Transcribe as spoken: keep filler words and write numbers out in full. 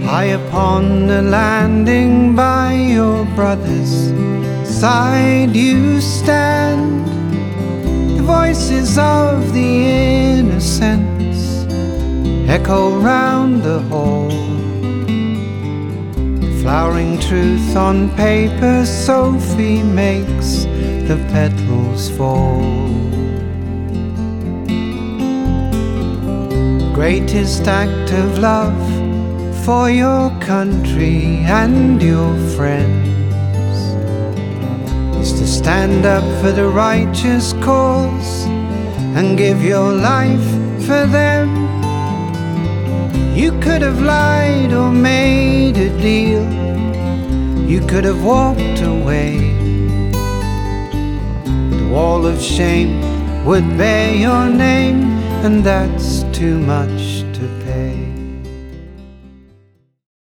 High upon the landing by your brother's side you stand. The voices of the innocents echo round the hall. Flowering truth on paper, Sophie makes the petals fall. Greatest act of love for your country and your friends is to stand up for the righteous cause and give your life for them. You could have lied or made a deal, you could have walked away. The wall of shame would bear your name, and that's too much